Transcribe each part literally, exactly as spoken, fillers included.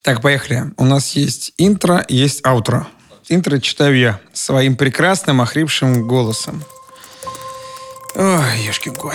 Так, поехали. У нас есть интро, есть аутро. Интро читаю я своим прекрасным, охрипшим голосом. Ой, ешкин кот.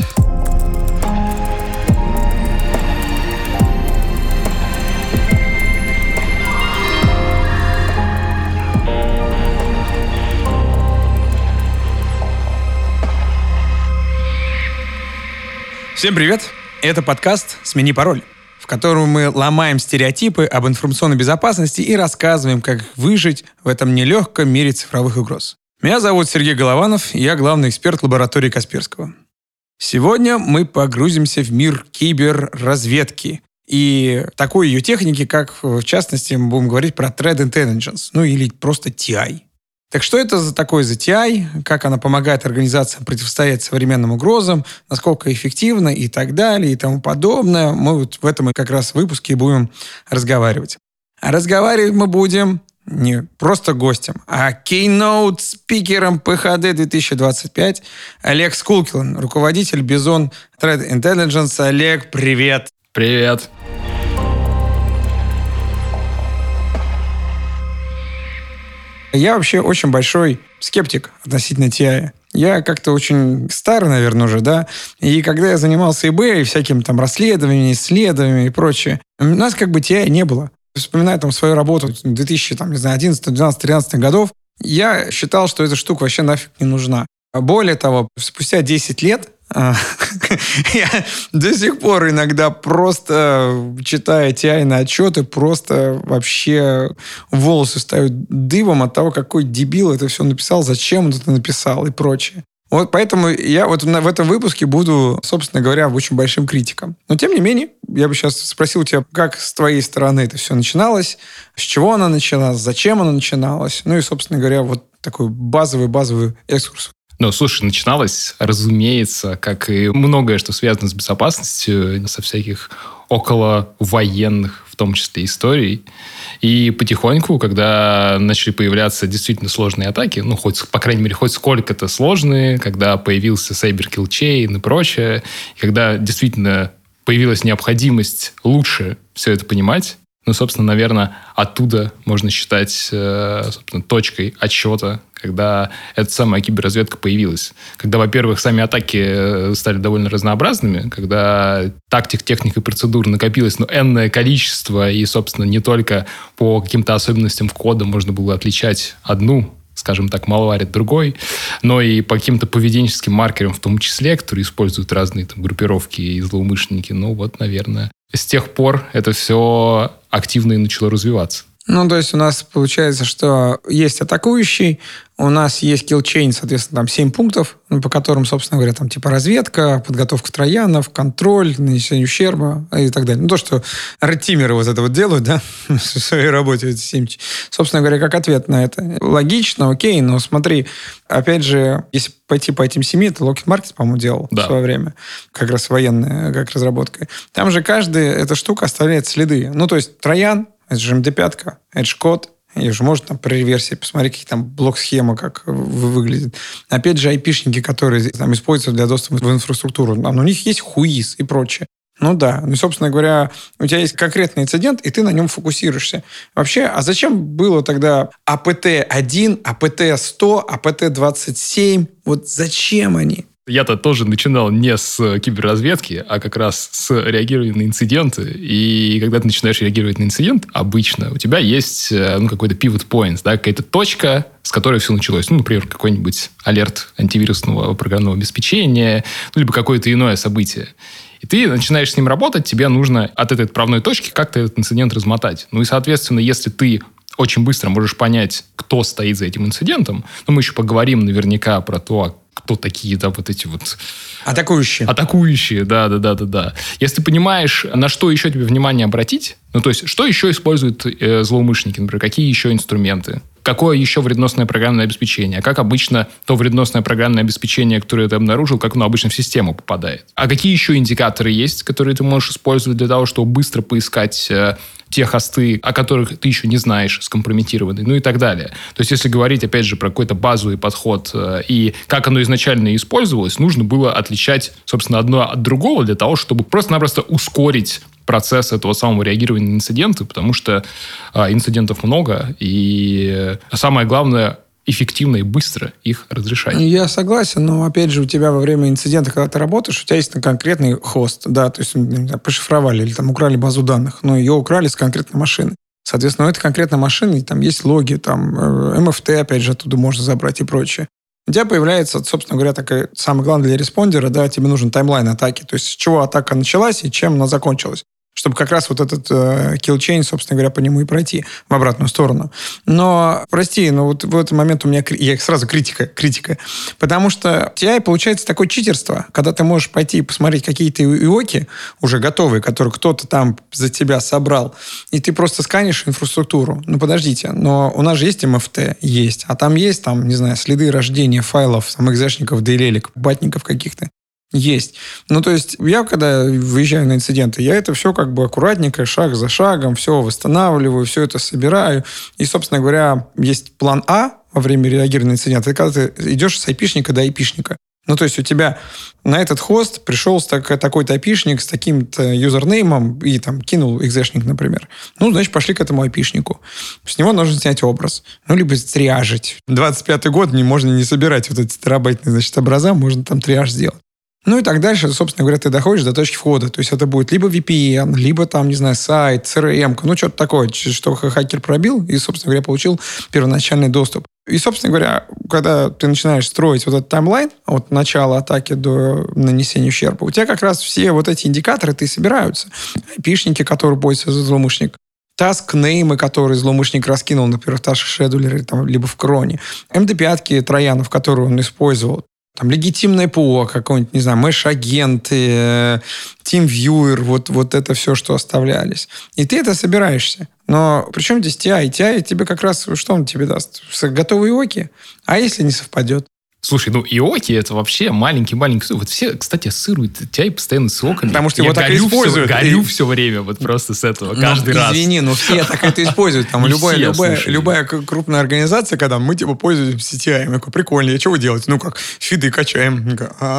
Всем привет! Это подкаст «Смени пароль», в котором мы ломаем стереотипы об информационной безопасности и рассказываем, как выжить в этом нелегком мире цифровых угроз. Меня зовут Сергей Голованов, и я главный эксперт лаборатории Касперского. Сегодня мы погрузимся в мир киберразведки и такой ее техники, как, в частности, мы будем говорить про Threat Intelligence, ну или просто ти ай. Так что это за такое за ти ай, как она помогает организациям противостоять современным угрозам, насколько эффективно и так далее и тому подобное. Мы вот в этом как раз выпуске будем разговаривать. А разговаривать мы будем не просто гостем, а кейноут-спикером пэ ха дэ две тысячи двадцать пять Олег Скулкин, руководитель Bison Threat Intelligence. Олег, привет! Привет! Я вообще очень большой скептик относительно ти ай. Я как-то очень старый, наверное, уже, да. И когда я занимался eBay, всякими там расследованиями, исследованиями и прочее, у нас как бы ти ай не было. Вспоминая там свою работу две тысячи одиннадцатый, двенадцатый, тринадцатый годов, я считал, что эта штука вообще нафиг не нужна. Более того, спустя десять лет я до сих пор иногда просто, читая ти ай на отчеты, просто вообще волосы ставят дыбом от того, какой дебил это все написал, зачем он это написал и прочее. Вот поэтому я вот в этом выпуске буду, собственно говоря, очень большим критиком. Но тем не менее, я бы сейчас спросил тебя, как с твоей стороны это все начиналось, с чего оно начиналось, зачем оно начиналось, ну и, собственно говоря, вот такой базовый-базовый экскурс. Ну, слушай, начиналось, разумеется, как и многое, что связано с безопасностью, со всяких околовоенных, в том числе, историй. И потихоньку, когда начали появляться действительно сложные атаки, ну, хоть, по крайней мере, хоть сколько-то сложные, когда появился Cyber Kill Chain и прочее, и когда действительно появилась необходимость лучше все это понимать, ну, собственно, наверное, оттуда можно считать, собственно, точкой отсчета, когда эта самая киберразведка появилась. Когда, во-первых, сами атаки стали довольно разнообразными, когда тактик, техник и процедур накопилось, ну, энное количество, и, собственно, не только по каким-то особенностям кода можно было отличать одну, скажем так, малварь от другой, но и по каким-то поведенческим маркерам в том числе, которые используют разные там группировки и злоумышленники. Ну, вот, наверное, с тех пор это все активно и начало развиваться. Ну, то есть у нас получается, что есть атакующий, у нас есть киллчейн, соответственно, там семь пунктов, по которым, собственно говоря, там типа разведка, подготовка троянов, контроль, нанесение ущерба и так далее. Ну, то, что редтимеры вот это вот делают, да, в своей работе, эти семь. Собственно говоря, как ответ на это. Логично, окей, но смотри, опять же, если пойти по этим семи, это Lockheed Martin, по-моему, делал да. в свое время, как раз военная, как разработка. Там же каждая эта штука оставляет следы. Ну, то есть троян, это же эм дэ пять, это же код. И же можно там при реверсии посмотреть, какие там блок-схемы, как выглядит. Опять же, айпишники, которые там используются для доступа в инфраструктуру. Там у них есть хуиз и прочее. Ну да. Ну, собственно говоря, у тебя есть конкретный инцидент, и ты на нем фокусируешься. Вообще, а зачем было тогда а пэ тэ один, а пэ тэ сто, а пэ тэ двадцать семь? Вот зачем они? Я-то тоже начинал не с киберразведки, а как раз с реагирования на инциденты. И когда ты начинаешь реагировать на инцидент, обычно у тебя есть ну, какой-то pivot point, да, какая-то точка, с которой все началось. Ну, например, какой-нибудь алерт антивирусного программного обеспечения, ну, либо какое-то иное событие. И ты начинаешь с ним работать, тебе нужно от этой отправной точки как-то этот инцидент размотать. Ну и, соответственно, если ты очень быстро можешь понять, кто стоит за этим инцидентом, ну, мы еще поговорим наверняка про то, кто такие, да, вот эти вот... Атакующие. Атакующие, да-да-да-да-да. Если ты понимаешь, на что еще тебе внимание обратить, ну, то есть, что еще используют э, злоумышленники, например, какие еще инструменты, какое еще вредоносное программное обеспечение, как обычно то вредоносное программное обеспечение, которое ты обнаружил, как оно обычно в систему попадает. А какие еще индикаторы есть, которые ты можешь использовать для того, чтобы быстро поискать э, те хосты, о которых ты еще не знаешь, скомпрометированы, ну и так далее. То есть, если говорить, опять же, про какой-то базовый подход э, и как оно изначально использовалось, нужно было отличать, собственно, одно от другого для того, чтобы просто-напросто ускорить процесс этого самого реагирования на инциденты, потому что а, инцидентов много, и самое главное – эффективно и быстро их разрешать. Я согласен, но, опять же, у тебя во время инцидента, когда ты работаешь, у тебя есть конкретный хост, да, то есть пошифровали или там украли базу данных, но ее украли с конкретной машины. Соответственно, у этой конкретной машины там есть логи, там эм эф тэ, опять же, оттуда можно забрать и прочее. У тебя появляется, собственно говоря, такая, самое главное для респондера, да, тебе нужен таймлайн атаки, то есть с чего атака началась и чем она закончилась, чтобы как раз вот этот э, kill-chain, собственно говоря, по нему и пройти в обратную сторону. Но, прости, но вот в этот момент у меня я сразу критика, критика. Потому что у тебя получается такое читерство, когда ты можешь пойти и посмотреть какие-то ИОКи уже готовые, которые кто-то там за тебя собрал, и ты просто сканишь инфраструктуру. Ну, подождите, но у нас же есть эм эф тэ, есть, а там есть, там, не знаю, следы рождения файлов, там, экзешников, дейлелек, батников каких-то. Есть. Ну, то есть, я, когда выезжаю на инциденты, я это все как бы аккуратненько, шаг за шагом, все восстанавливаю, все это собираю. И, собственно говоря, есть план А во время реагирования на инцидент. Это когда ты идешь с айпишника до айпишника. Ну, то есть, у тебя на этот хост пришел такой-то айпишник с таким-то юзернеймом и там кинул экзешник, например. Ну, значит, пошли к этому айпишнику. С него нужно снять образ. Ну, либо триажить. двадцать пятый год не можно не собирать вот эти терабайтные, значит, образа, можно там триаж сделать. Ну и так дальше, собственно говоря, ты доходишь до точки входа. То есть это будет либо ви пи эн, либо там, не знаю, сайт, си эр эм, ну что-то такое, что хакер пробил и, собственно говоря, получил первоначальный доступ. И, собственно говоря, когда ты начинаешь строить вот этот таймлайн от начала атаки до нанесения ущерба, у тебя как раз все вот эти индикаторы ты собираются. айпишники, которые пользуются за злоумышленник, task-неймы, которые злоумышленник раскинул, например, в task-шедулере, там, либо в кроне, эм ди пять троянов, которые он использовал, там легитимное ПО, какой-нибудь, не знаю, мэш-агенты, TeamViewer, вот, вот это все, что оставлялись. И ты это собираешься. Но при чем здесь ти ай? ти ай тебе как раз, что он тебе даст? Готовые ИОКи? А если не совпадет? Слушай, ну ИОКи это вообще маленький-маленький... Вот все, кстати, ассоциируют ти ай постоянно с ИОКами. Потому что его так и используют. Все, горю все время вот просто с этого, каждый ну, раз. Извини, но все так это используют. Там любая, любая, любая крупная организация, когда мы типа пользуемся ти ай, я такой, прикольно, а что вы делаете? Ну как, фиды качаем.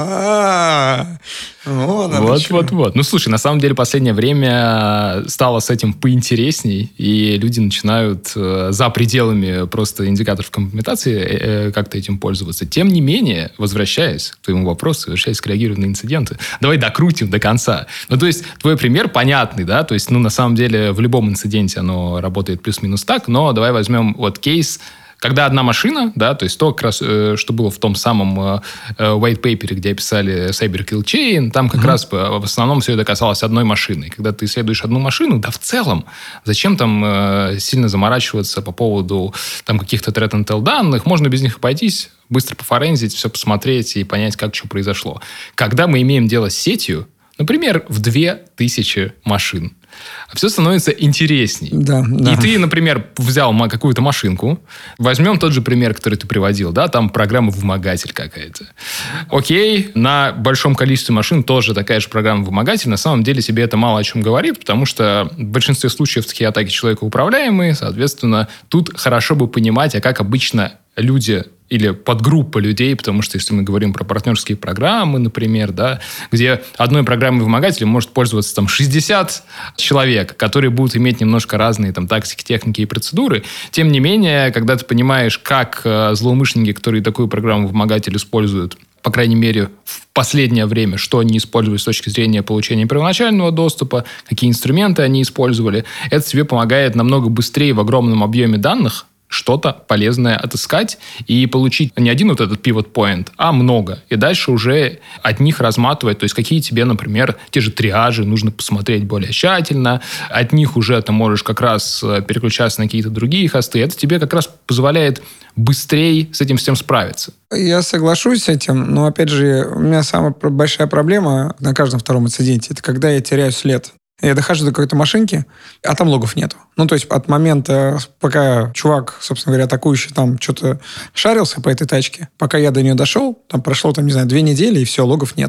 Вот, вот, вот. Ну, слушай, на самом деле последнее время стало с этим поинтересней, и люди начинают за пределами просто индикаторов компрометации как-то этим пользоваться. Тем не менее, возвращаясь к твоему вопросу, возвращаясь к реагированию на инциденты, давай докрутим до конца. Ну, то есть, твой пример понятный, да, то есть, ну, на самом деле, в любом инциденте оно работает плюс-минус так, но давай возьмем вот кейс, когда одна машина, да, то есть то, как раз, э, что было в том самом э, white paper, где описали Cyber Kill Chain, там как mm-hmm. раз в основном все это касалось одной машины. Когда ты исследуешь одну машину, да в целом, зачем там э, сильно заморачиваться по поводу там каких-то threat intel данных, можно без них обойтись, быстро пофорензить, все посмотреть и понять, как что произошло. Когда мы имеем дело с сетью, например, в две тысячи машин, все становится интересней. Да, да. И ты, например, взял какую-то машинку, возьмем тот же пример, который ты приводил, да, там программа-вымогатель какая-то. Окей, на большом количестве машин тоже такая же программа-вымогатель. На самом деле себе это мало о чем говорит, потому что в большинстве случаев такие атаки человекоуправляемые, соответственно, тут хорошо бы понимать, а как обычно люди или подгруппа людей, потому что если мы говорим про партнерские программы, например, да, где одной программой вымогателя может пользоваться там шестьдесят человек, которые будут иметь немножко разные там тактики, техники и процедуры, тем не менее, когда ты понимаешь, как э, злоумышленники, которые такую программу вымогатель используют, по крайней мере, в последнее время, что они использовали с точки зрения получения первоначального доступа, какие инструменты они использовали, это тебе помогает намного быстрее в огромном объеме данных что-то полезное отыскать и получить не один вот этот pivot point, а много. И дальше уже от них разматывать, то есть какие тебе, например, те же триажи нужно посмотреть более тщательно. От них уже ты можешь как раз переключаться на какие-то другие хосты. Это тебе как раз позволяет быстрее с этим всем справиться. Я соглашусь с этим, но, опять же, у меня самая большая проблема на каждом втором инциденте, это когда я теряю след. Я дохожу до какой-то машинки, а там логов нету. Ну, то есть от момента, пока чувак, собственно говоря, атакующий там что-то шарился по этой тачке, пока я до нее дошел, там прошло, там, не знаю, две недели, и все, логов нету.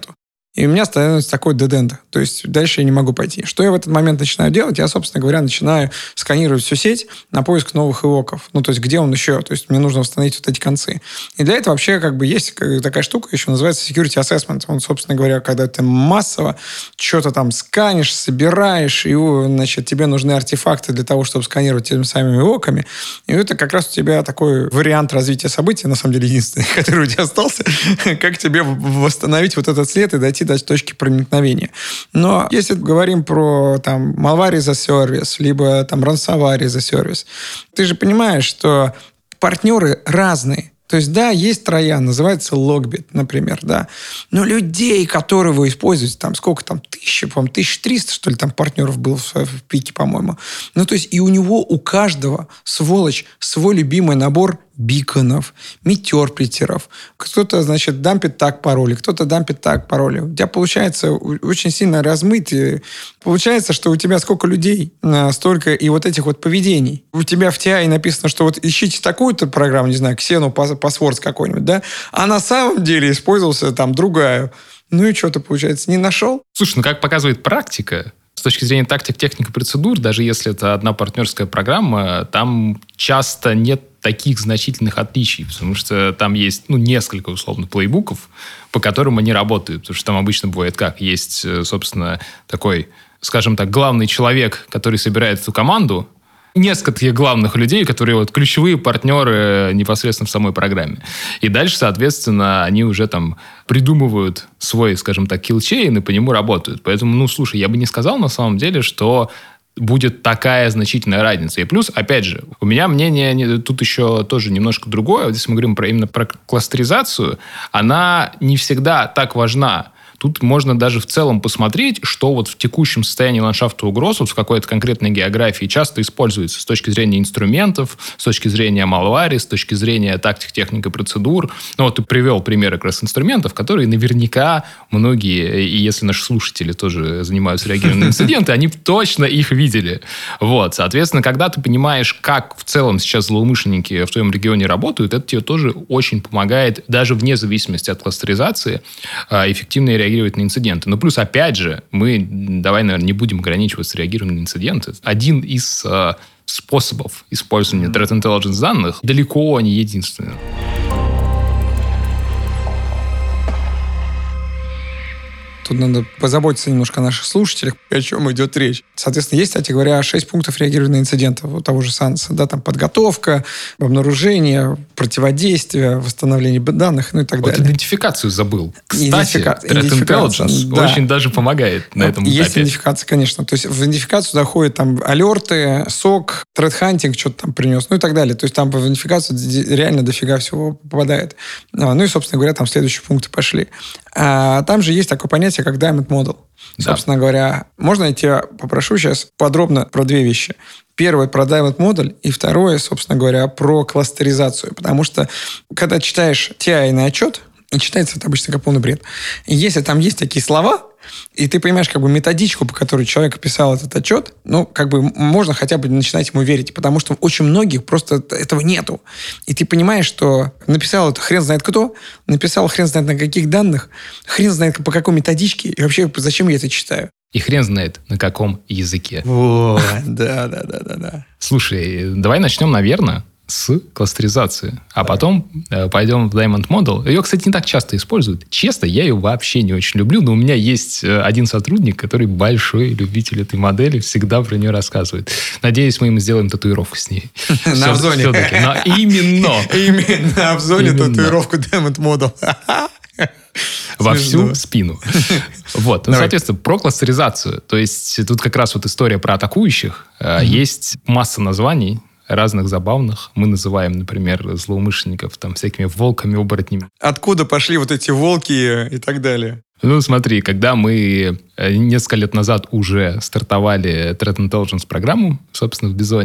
И у меня становится такой dead-end. То есть дальше я не могу пойти. Что я в этот момент начинаю делать? Я, собственно говоря, начинаю сканировать всю сеть на поиск новых ивоков. Ну, то есть где он еще? То есть мне нужно установить вот эти концы. И для этого вообще как бы есть такая штука, еще называется security assessment. Он, собственно говоря, когда ты массово что-то там сканишь, собираешь, и, значит, тебе нужны артефакты для того, чтобы сканировать теми самыми ивоками. И это как раз у тебя такой вариант развития событий, на самом деле, единственный, который у тебя остался, как тебе восстановить вот этот след и дойти до точки проникновения. Но если говорим про там malware as a service, либо там ransomware as a service, ты же понимаешь, что партнеры разные. То есть, да, есть троян, называется Logbit, например, да. Но людей, которые вы используете, там сколько там, тысячи, по-моему, тысяча триста, что ли, там партнеров было в, в пике, по-моему. Ну, то есть, и у него, у каждого, сволочь, свой любимый набор биконов, метерплетеров. Кто-то, значит, дампит так пароли, кто-то дампит так пароли. У тебя получается очень сильно размытие. Получается, что у тебя сколько людей, столько и вот этих вот поведений. У тебя в ти ай написано, что вот ищите такую-то программу, не знаю, Xeno Passwords какой-нибудь, да? А на самом деле использовался там другая. Ну и что ты, получается, не нашел? Слушай, ну как показывает практика, с точки зрения тактик, техник и процедур, даже если это одна партнерская программа, там часто нет таких значительных отличий, потому что там есть, ну, несколько, условно, плейбуков, по которым они работают, потому что там обычно бывает как? Есть, собственно, такой, скажем так, главный человек, который собирает эту команду, несколько таких главных людей, которые вот ключевые партнеры непосредственно в самой программе. И дальше, соответственно, они уже там придумывают свой, скажем так, киллчейн и по нему работают. Поэтому, ну, слушай, я бы не сказал на самом деле, что будет такая значительная разница. И плюс, опять же, у меня мнение тут еще тоже немножко другое. Вот если мы говорим про, именно про кластеризацию, она не всегда так важна. Тут можно даже в целом посмотреть, что вот в текущем состоянии ландшафта угроз вот в какой-то конкретной географии часто используется с точки зрения инструментов, с точки зрения malware, с точки зрения тактик, техник и процедур. Ну вот ты привел примеры как раз инструментов, которые наверняка многие, и если наши слушатели тоже занимаются реагированием на инциденты, они точно их видели. Вот, соответственно, когда ты понимаешь, как в целом сейчас злоумышленники в твоем регионе работают, это тебе тоже очень помогает, даже вне зависимости от кластеризации, эффективно реагировать на инциденты. Но плюс, опять же, мы, давай, наверное, не будем ограничиваться реагированием на инциденты. Один из э, способов использования threat intelligence данных далеко не единственный. Тут надо позаботиться немножко о наших слушателях, о чем идет речь. Соответственно, есть, кстати говоря, шесть пунктов реагирования на инциденты у того же Санса. Да, там подготовка, обнаружение, противодействие, восстановление данных, ну и так вот далее. Идентификацию забыл. Кстати, Идентифика... Threat Intelligence да. очень даже помогает на этом этапе. Есть идентификация, конечно. То есть в идентификацию заходят там алерты, сок, threat-hunting что-то там принес, ну и так далее. То есть там в идентификацию реально дофига всего попадает. Ну и, собственно говоря, там следующие пункты пошли. А там же есть такое понятие, как Diamond Model. Да. Собственно говоря, можно я тебя попрошу сейчас подробно про две вещи. Первое про Diamond Model, и второе, собственно говоря, про кластеризацию. Потому что, когда читаешь ти ай-ный отчет, и читается это обычно как полный бред. И если там есть такие слова, и ты понимаешь как бы методичку, по которой человек описал этот отчет, ну, как бы можно хотя бы начинать ему верить, потому что очень многих просто этого нету. И ты понимаешь, что написал это хрен знает кто, написал хрен знает на каких данных, хрен знает по какой методичке, и вообще зачем я это читаю. И хрен знает, на каком языке. О, да, да, да, да, да. Слушай, давай начнем, наверное, с кластеризации. А потом э, пойдем в Diamond Model. Ее, кстати, не так часто используют. Честно, я ее вообще не очень люблю, но у меня есть один сотрудник, который большой любитель этой модели, всегда про нее рассказывает. Надеюсь, мы ему сделаем татуировку с ней. На Озоне. Именно. Именно на Озоне татуировку Diamond Model. Во всю спину. Вот. Ну, соответственно, про кластеризацию. То есть, тут как раз вот история про атакующих. Есть масса названий, разных забавных. Мы называем, например, злоумышленников там всякими волками, оборотнями. Откуда пошли вот эти волки и так далее? Ну, смотри, когда мы несколько лет назад уже стартовали Threat Intelligence программу, собственно, в Бизоне,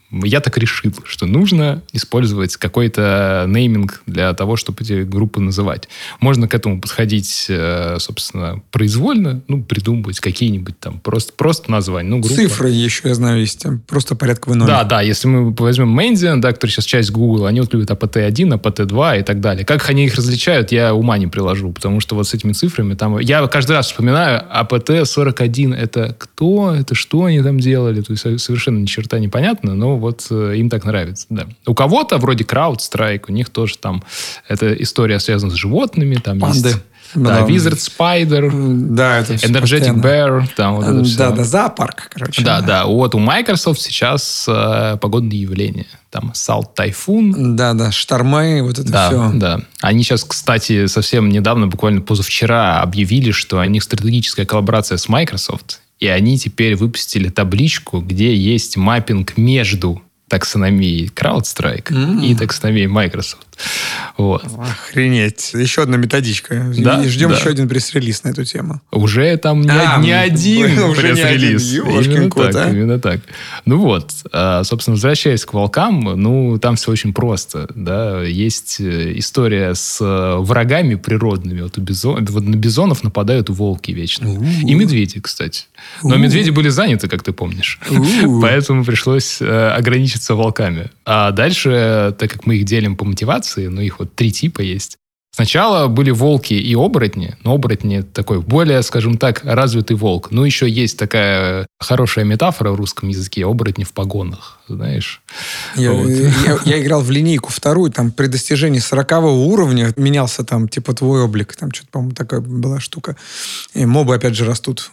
я так решил, что нужно использовать какой-то нейминг для того, чтобы эти группы называть. Можно к этому подходить, собственно, произвольно, ну, придумывать какие-нибудь там просто, просто названия. Ну, группа. Цифры еще, я знаю, есть. Просто порядковый номер. Да, да. Если мы возьмем Mandiant, да, который сейчас часть Google, они вот любят эй пи ти один, эй пи ти два и так далее. Как они их различают, я ума не приложу, потому что вот с этими цифрами там... Я каждый раз вспоминаю, эй пи ти сорок один это кто? Это что они там делали? То есть совершенно ни черта непонятно, но вот им так нравится, да. У кого-то, вроде CrowdStrike, у них тоже там эта история связана с животными, там Панды. есть... Да, Wizard Spider, да, это Energetic Bear, там вот это все. Да, да, зоопарк, короче. Да, да. Вот у Microsoft сейчас э, погодные явления. Там Salt Typhoon. Да, да, штормы, вот это да, все. Да, они сейчас, кстати, совсем недавно, буквально позавчера, объявили, что у них стратегическая коллаборация с Microsoft, и они теперь выпустили табличку, где есть маппинг между таксономией CrowdStrike mm-hmm. и таксономией Microsoft. Вот. Охренеть. Еще одна методичка. Да, ждем да. еще один пресс-релиз на эту тему. Уже там не, а, не один пресс-релиз. Именно так, а? именно так. Ну вот, собственно, возвращаясь к волкам, ну, там все очень просто. Да? Есть история с врагами природными. Вот, у бизон, вот на бизонов нападают волки вечно. У-у-у. И медведи, кстати. Но У-у-у. медведи были заняты, как ты помнишь. У-у-у. Поэтому пришлось ограничиться волками. А дальше, так как мы их делим по мотивации, ну, их вот три типа есть. Сначала были волки и оборотни, но оборотни такой более, скажем так, развитый волк. Ну, еще есть такая хорошая метафора в русском языке — оборотни в погонах, знаешь. Я, вот. я, я играл в линейку вторую, там при достижении сорокового уровня менялся там типа твой облик, там что-то, по-моему, такая была штука. И мобы опять же растут.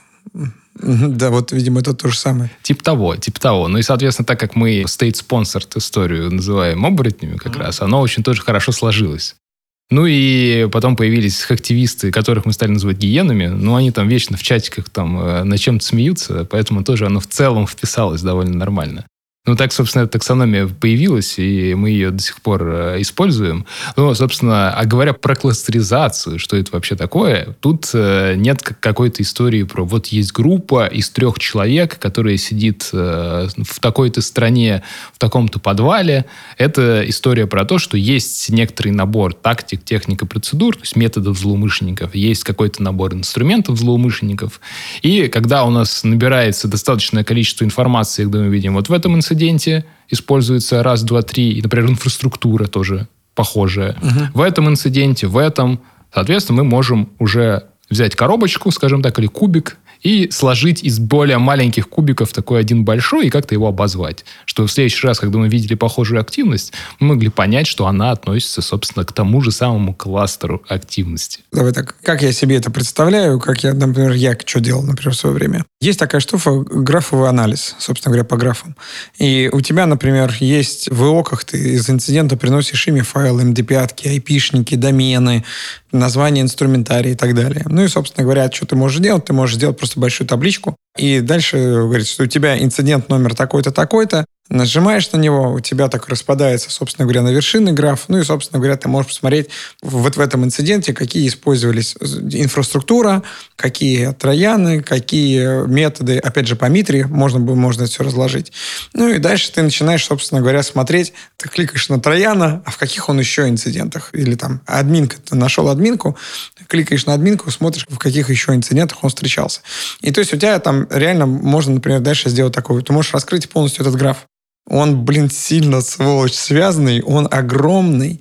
Да, вот, видимо, это то же самое. Тип того, тип того. Ну и, соответственно, так как мы state-sponsored историю называем оборотнями как mm-hmm. раз, оно очень тоже хорошо сложилось. Ну и потом появились активисты, которых мы стали называть гиенами. Ну, они там вечно в чатиках там над чем-то смеются, поэтому тоже оно в целом вписалось довольно нормально. Ну, так, собственно, таксономия появилась, и мы ее до сих пор э, используем. Ну, собственно, а говоря про кластеризацию, что это вообще такое, тут э, нет какой-то истории про вот есть группа из трех человек, которая сидит э, в такой-то стране, в таком-то подвале. Это история про то, что есть некоторый набор тактик, техник и процедур, то есть методов злоумышленников, есть какой-то набор инструментов злоумышленников. И когда у нас набирается достаточное количество информации, когда мы видим вот в этом инциденте, используется раз, два, три, и, например, инфраструктура тоже похожая. Uh-huh. В этом инциденте, в этом, соответственно, мы можем уже взять коробочку, скажем так, или кубик, и сложить из более маленьких кубиков такой один большой и как-то его обозвать. Что в следующий раз, когда мы видели похожую активность, мы могли понять, что она относится, собственно, к тому же самому кластеру активности. Давай так, как я себе это представляю, как я, например, я что делал, например, в свое время. Есть такая штука, графовый анализ, собственно говоря, по графам. И у тебя, например, есть в ИОКах, ты из инцидента приносишь ими файлы, эм ди пять, айпишники, домены, название инструментария и так далее. Ну и, собственно говоря, что ты можешь делать? Ты можешь сделать просто большую табличку. И дальше говорит, что у тебя инцидент номер такой-то, такой-то. Нажимаешь на него, у тебя так распадается, собственно говоря, на вершины граф. Ну и, собственно говоря, ты можешь посмотреть вот в этом инциденте, какие использовались инфраструктура, какие трояны, какие методы, опять же, по Митре можно, можно это все разложить. Ну и дальше ты начинаешь, собственно говоря, смотреть. Ты кликаешь на трояна, а в каких он еще инцидентах? Или там админка, ты нашел админку, кликаешь на админку, смотришь, в каких еще инцидентах он встречался. И то есть у тебя там реально можно, например, дальше сделать такое. Ты можешь раскрыть полностью этот граф. Он, блин, сильно, сволочь, связанный, он огромный.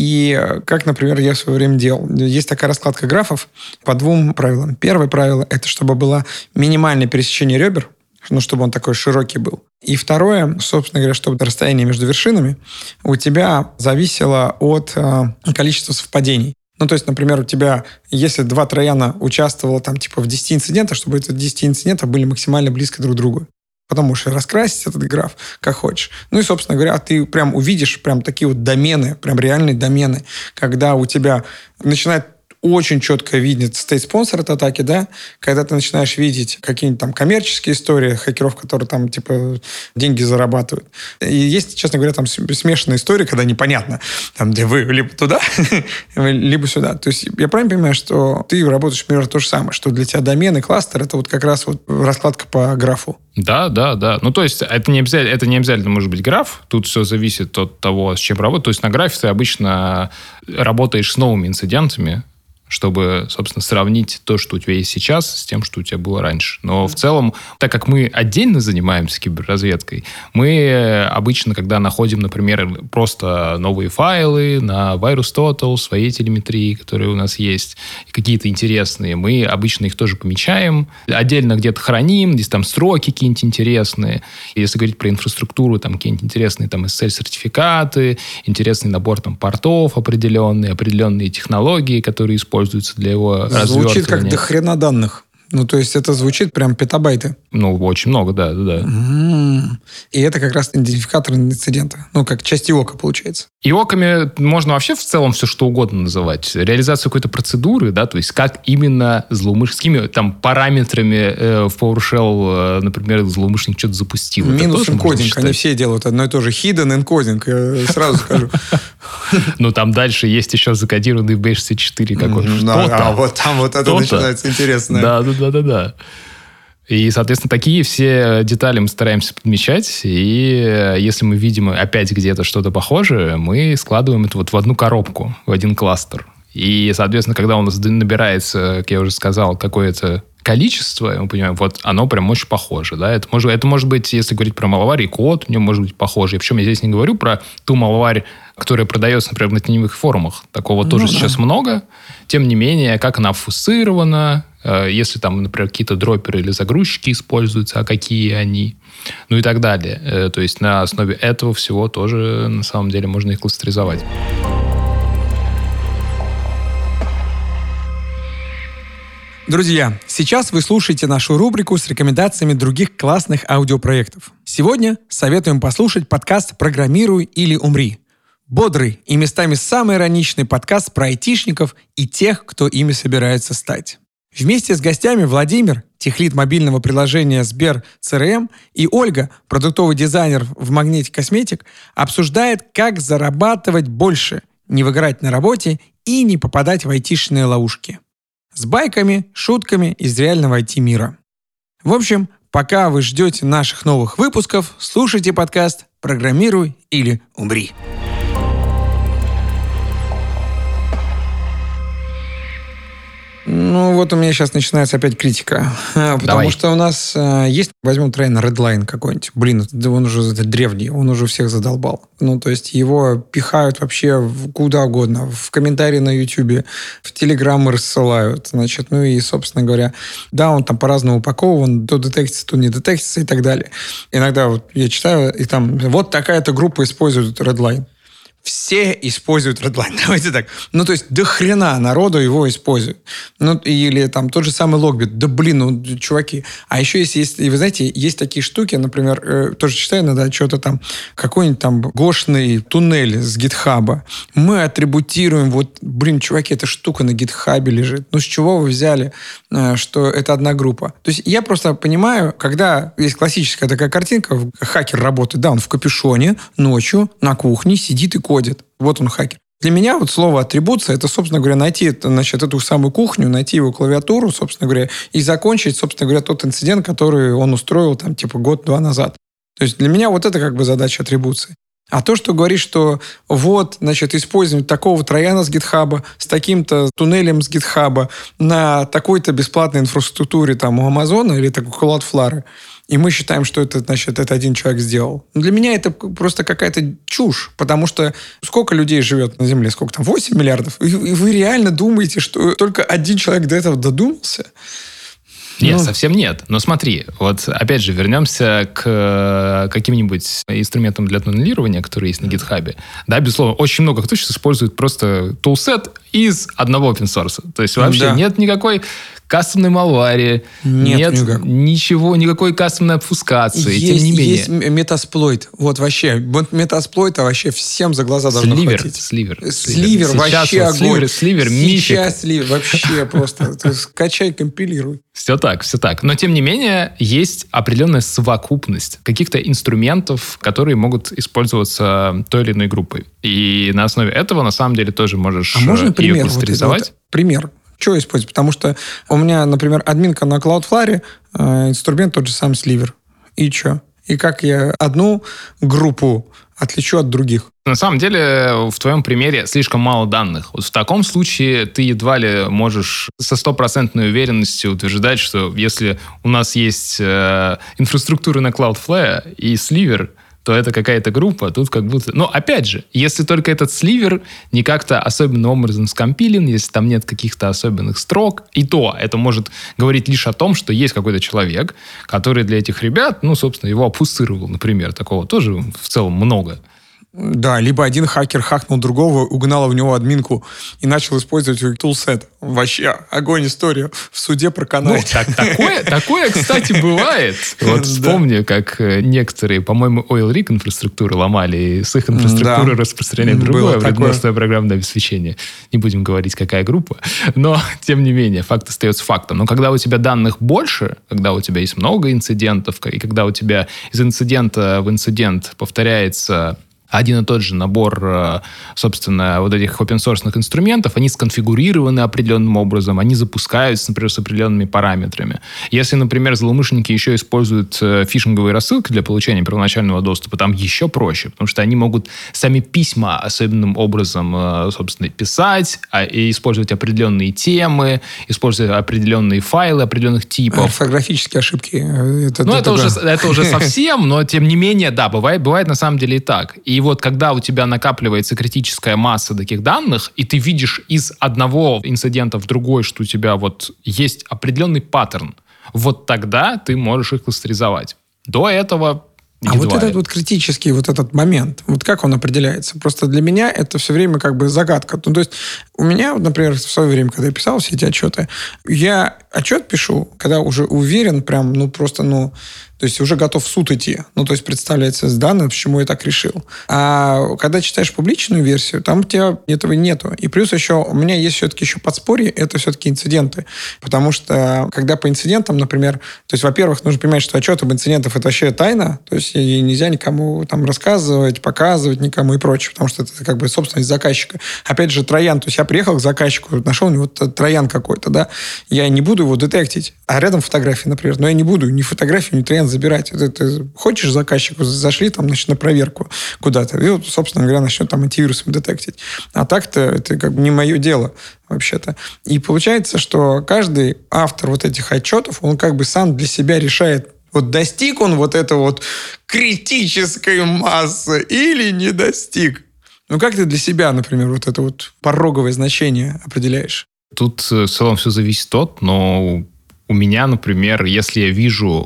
И как, например, я в свое время делал. Есть такая раскладка графов по двум правилам. Первое правило – это чтобы было минимальное пересечение ребер, ну, чтобы он такой широкий был. И второе, собственно говоря, чтобы расстояние между вершинами у тебя зависело от э, количества совпадений. Ну, то есть, например, у тебя, если два трояна участвовало там типа в десяти инцидентах, чтобы эти десять инцидентов были максимально близко друг к другу. Потом можешь раскрасить этот граф, как хочешь. Ну и, собственно говоря, ты прям увидишь прям такие вот домены, прям реальные домены, когда у тебя начинает очень четко видит стейт-спонсор от атаки, да, когда ты начинаешь видеть какие-нибудь там коммерческие истории хакеров, которые там, типа, деньги зарабатывают. И есть, честно говоря, там смешанные истории, когда непонятно, там, где вы либо туда, либо сюда. То есть я правильно понимаю, что ты работаешь примерно то же самое, что для тебя домен и кластер — это вот как раз вот раскладка по графу? Да, да, да. Ну, то есть, это не обязательно, это не обязательно может быть граф. Тут все зависит от того, с чем работать. То есть, на графе ты обычно работаешь с новыми инцидентами, чтобы, собственно, сравнить то, что у тебя есть сейчас, с тем, что у тебя было раньше. Но в целом, так как мы отдельно занимаемся киберразведкой, мы обычно, когда находим, например, просто новые файлы на VirusTotal, своей телеметрии, которые у нас есть, какие-то интересные, мы обычно их тоже помечаем, отдельно где-то храним, здесь там строки какие-нибудь интересные. Если говорить про инфраструктуру, там какие-нибудь интересные там эс эс эль-сертификаты, интересный набор там портов определенные, определенные технологии, которые используются используется для его развертывания. Звучит как до хрена данных. Ну, то есть это звучит прям петабайты. Ну, очень много, да, да, да. Mm-hmm. И это как раз идентификатор инцидента. Ну, как часть ИОКа получается. ИОКами можно вообще в целом все что угодно называть. Реализацию какой-то процедуры, да, то есть как именно злоумышленниками, там, параметрами э, в PowerShell, э, например, злоумышленник что-то запустил. Минус энкодинг. Они все делают одно и то же. Hidden энкодинг, я сразу скажу. Ну, там дальше есть еще закодированный в би шестьдесят четыре какой-то что-то. А вот там вот это начинается интересно. Да, да, да, да, да. И, соответственно, такие все детали мы стараемся подмечать. И если мы видим опять где-то что-то похожее, мы складываем это вот в одну коробку, в один кластер. И, соответственно, когда у нас набирается, как я уже сказал, какое-то количество, мы понимаем, вот оно прям очень похоже. Да? Это, может, это может быть, если говорить про маловарь, и код у него может быть похожий. Причем я здесь не говорю про ту маловарь, которая продается, например, на теневых форумах. Такого ну, тоже да. сейчас много. Тем не менее, как она обфусирована, если там, например, какие-то дроперы или загрузчики используются, а какие они, ну и так далее. То есть на основе этого всего тоже на самом деле можно их кластеризовать. Друзья, сейчас вы слушаете нашу рубрику с рекомендациями других классных аудиопроектов. Сегодня советуем послушать подкаст «Программируй или умри». Бодрый и местами самый ироничный подкаст про айтишников и тех, кто ими собирается стать. Вместе с гостями Владимир, техлид мобильного приложения Сбер си эр эм, и Ольга, продуктовый дизайнер в Magnetic Cosmetic, обсуждают, как зарабатывать больше, не выгорать на работе и не попадать в айтишные ловушки. С байками, шутками из реального ай ти-мира. В общем, пока вы ждете наших новых выпусков, слушайте подкаст «Программируй или умри». Ну, вот у меня сейчас начинается опять критика. Потому Давай. что у нас э, есть, возьмем трейн Redline какой-нибудь. Блин, он уже древний, он уже всех задолбал. Ну, то есть его пихают вообще куда угодно. В комментарии на YouTube, в Телеграм рассылают. Значит, ну и, собственно говоря, да, он там по-разному упакован, то детектится, то не детектится и так далее. Иногда вот я читаю, и там вот такая-то группа использует Redline. Все используют Redline. Давайте так. Ну, то есть, до хрена народу его используют. Ну, или там тот же самый Logbit. Да, блин, ну, чуваки. А еще есть, есть вы знаете, есть такие штуки, например, э, тоже читаю иногда, что-то там, какой-нибудь там гошный туннель с гитхаба. Мы атрибутируем, вот, блин, чуваки, эта штука на гитхабе лежит. Ну, с чего вы взяли, э, что это одна группа? То есть, я просто понимаю, когда есть классическая такая картинка, хакер работает, да, он в капюшоне, ночью, на кухне сидит и кодит. Вот он хакер. Для меня вот слово атрибуция, это, собственно говоря, найти, значит, эту самую кухню, найти его клавиатуру, собственно говоря, и закончить, собственно говоря, тот инцидент, который он устроил там типа год-два назад. То есть для меня вот это как бы задача атрибуции. А то, что говоришь, что вот, значит, использовать такого трояна с гитхаба, с таким-то туннелем с гитхаба на такой-то бесплатной инфраструктуре там у Амазона или такой Cloudflare, и мы считаем, что это, значит, это один человек сделал. Для меня это просто какая-то чушь, потому что сколько людей живет на Земле? Сколько там? восемь миллиардов? И вы реально думаете, что только один человек до этого додумался? Нет, Ну. совсем нет. Но смотри, вот опять же вернемся к каким-нибудь инструментам для туннелирования, которые есть на GitHub. Да, безусловно, очень много кто сейчас использует просто toolset из одного open source. То есть вообще Да. нет никакой кастомной малвари, Нет нет никак. ничего, никакой кастомной обфускации. Есть, тем не менее. есть метасплойт. Вот вообще. Вот метасплойта вообще всем за глаза должно Сливер, хватить. сливер. Сливер Сейчас вообще вот огонь. Сливер, сливер, мифик. Сейчас сливер вообще просто. То есть Скачай, компилируй. Все так, все так. Но, тем не менее, есть определенная совокупность каких-то инструментов, которые могут использоваться той или иной группой. И на основе этого, на самом деле, тоже можешь А можно ее пример? кластеризовать. Вот, вот, пример. Что использовать? Потому что у меня, например, админка на Cloudflare, э, инструмент тот же самый Sliver. И что? И как я одну группу отличу от других? На самом деле, в твоем примере слишком мало данных. Вот в таком случае ты едва ли можешь со стопроцентной уверенностью утверждать, что если у нас есть э, инфраструктура на Cloudflare и Sliver, то это какая-то группа, тут как будто... Но опять же, если только этот сливер не как-то особенным образом скомпилен, если там нет каких-то особенных строк, и то это может говорить лишь о том, что есть какой-то человек, который для этих ребят, ну, собственно, его опустировал, например. Такого тоже в целом много. Да, либо один хакер хакнул другого, угнал в него админку и начал использовать toolset. Вообще, огонь история. В суде Ну, проканает. так, такое, такое, кстати, бывает. Вот вспомню, как некоторые, по-моему, Oil Rig инфраструктуры ломали, и с их инфраструктуры Да. распространяли Было другое такое. вредоносное программное обеспечение. Не будем говорить, какая группа. Но, тем не менее, факт остается фактом. Но когда у тебя данных больше, когда у тебя есть много инцидентов, и когда у тебя из инцидента в инцидент повторяется один и тот же набор, собственно, вот этих open-source инструментов, они сконфигурированы определенным образом, они запускаются, например, с определенными параметрами. Если, например, злоумышленники еще используют фишинговые рассылки для получения первоначального доступа, там еще проще, потому что они могут сами письма особенным образом, собственно, писать, и использовать определенные темы, использовать определенные файлы определенных типов. Орфографические ошибки. Это, Ну, это, это, уже, это уже совсем, но тем не менее, да, бывает, бывает на самом деле и так. И вот когда у тебя накапливается критическая масса таких данных, и ты видишь из одного инцидента в другой, что у тебя вот есть определенный паттерн, вот тогда ты можешь их кластеризовать. До этого А вот этот вот критический вот этот момент, вот как он определяется? Просто для меня это все время как бы загадка. Ну, то есть у меня, вот, например, в свое время, когда я писал все эти отчеты, я отчет пишу, когда уже уверен прям, ну, просто, ну, то есть уже готов в суд идти. Ну, то есть представляется с данным, почему я так решил. А когда читаешь публичную версию, там у тебя этого нету. И плюс еще у меня есть все-таки еще подспорье, это все-таки инциденты. Потому что когда по инцидентам, например, то есть, во-первых, нужно понимать, что отчет об инцидентах это вообще тайна, то есть и нельзя никому там рассказывать, показывать никому и прочее, потому что это как бы собственность заказчика. Опять же, троян, то есть я приехал к заказчику, нашел у него троян какой-то, да, я не буду его детектить, а рядом фотографии, например, но я не буду ни фотографию, ни троян забирать. Ты, ты хочешь заказчику, зашли там, значит, на проверку куда-то, и вот, собственно говоря, начнет там антивирусом детектить. А так-то это как бы не мое дело вообще-то. И получается, что каждый автор вот этих отчетов, он как бы сам для себя решает, вот достиг он вот этого вот критической массы или не достиг. Ну, как ты для себя, например, вот это вот пороговое значение определяешь? Тут в целом все зависит от, но у меня, например, если я вижу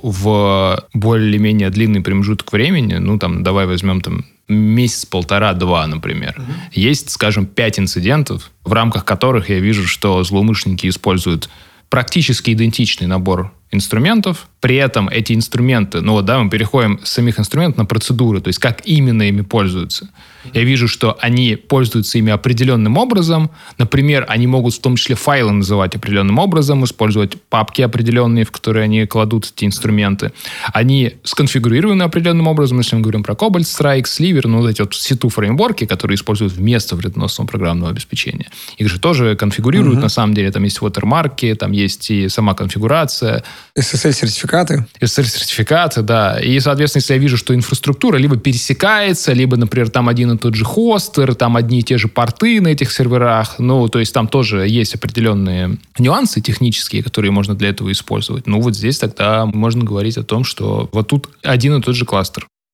в более-менее длинный промежуток времени, ну, там, давай возьмем там месяц, полтора, два, например, угу. есть, скажем, пять инцидентов, в рамках которых я вижу, что злоумышленники используют практически идентичный набор инструментов. При этом эти инструменты, ну вот, да, мы переходим с самих инструментов на процедуры, то есть как именно ими пользуются. Я вижу, что они пользуются ими определенным образом. Например, они могут в том числе файлы называть определенным образом, использовать папки определенные, в которые они кладут эти инструменты. Они сконфигурированы определенным образом, если мы говорим про Cobalt Strike, Sliver, ну вот эти вот си ту фреймворки, которые используют вместо вредоносного программного обеспечения. Их же тоже конфигурируют, mm-hmm. на самом деле. Там есть watermark, там есть и сама конфигурация. эс эс эль-сертификаты. эс эс эль-сертификаты, да. И, соответственно, если я вижу, что инфраструктура либо пересекается, либо, например, там один и тот же хостер, там одни и те же порты на этих серверах, ну, то есть там тоже есть определенные нюансы технические, которые можно для этого использовать. Ну, вот здесь тогда можно говорить о том, что вот тут один и тот же кластер.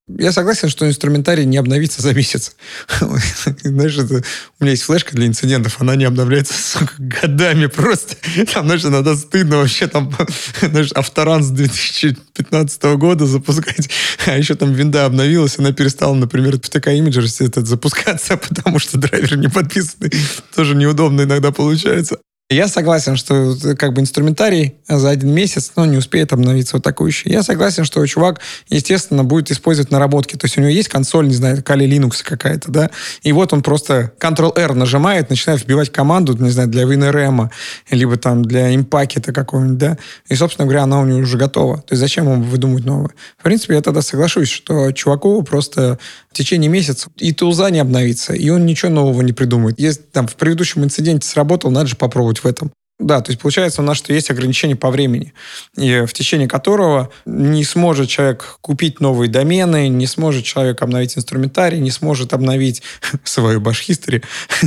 Я согласен, что инструментарий не обновится за месяц. Знаешь, это, у меня есть флешка для инцидентов, она не обновляется, сука, годами просто. Там, знаешь, иногда стыдно вообще там, знаешь, авторан с две тысячи пятнадцатого года запускать, а еще там винда обновилась, она перестала, например, в ти кей Imager этот запускаться, потому что драйвер не подписанный. Тоже неудобно иногда получается. Я согласен, что как бы инструментарий за один месяц, ну, не успеет обновиться вот атакующий. Я согласен, что чувак, естественно, будет использовать наработки. То есть у него есть консоль, не знаю, Kali Linux какая-то, да, и вот он просто контрол-эр нажимает, начинает вбивать команду, не знаю, для WinRM, либо там для импакета какого-нибудь, да, и, собственно говоря, она у него уже готова. То есть зачем ему выдумывать новое? В принципе, я тогда соглашусь, что чуваку просто в течение месяца и тулза не обновится, и он ничего нового не придумает. Если там в предыдущем инциденте сработал, надо же попробовать в этом. Да, то есть получается у нас, что есть ограничение по времени, и в течение которого не сможет человек купить новые домены, не сможет человек обновить инструментарий, не сможет обновить свою баш-хистори,